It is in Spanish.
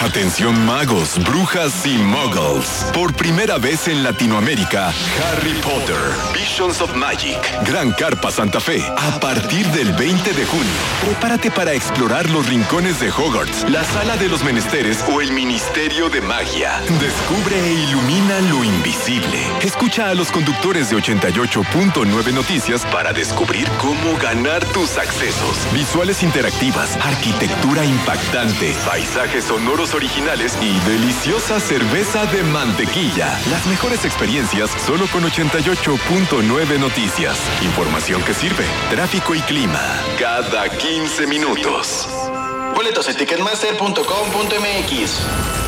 Atención magos, brujas y muggles. Por primera vez en Latinoamérica, Harry Potter, Visions of Magic, Gran Carpa Santa Fe. A partir del 20 de junio, prepárate para explorar los rincones de Hogwarts, la Sala de los Menesteres o el Ministerio de Magia. Descubre e ilumina lo invisible. Escucha a los conductores de 88.9 Noticias para descubrir cómo ganar tus accesos. Visuales interactivas, arquitectura impactante, paisajes sonoros originales y deliciosa cerveza de mantequilla. Las mejores experiencias solo con 88.9 Noticias. Información que sirve. Tráfico y clima. Cada 15 minutos. Boletos en ticketmaster.com.mx.